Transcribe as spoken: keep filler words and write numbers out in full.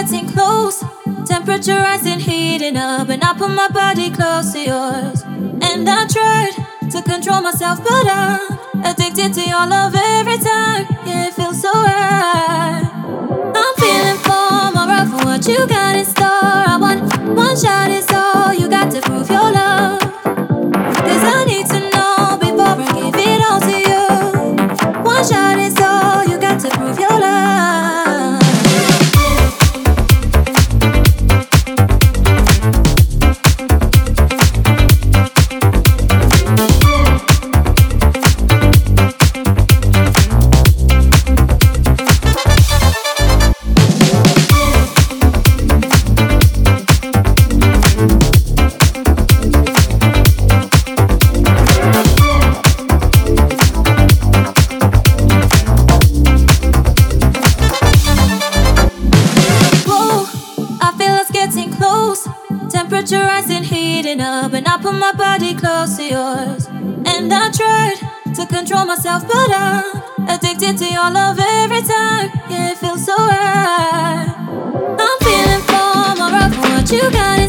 getting close. Temperature rising, heating up, and I put my body close to yours. And I tried to control myself, but I'm addicted to your love every time. Yeah, it feels so right. I'm feeling for more of what you got in store. I want one shot is all you got to prove your love. Cause I need to know before I give it all to you. One shot is all you got to prove your love. Temperature rising, heating up, and I put my body close to yours. And I tried to control myself, but I'm addicted to your love every time. Yeah, it feels so right. I'm feeling for more of what you got.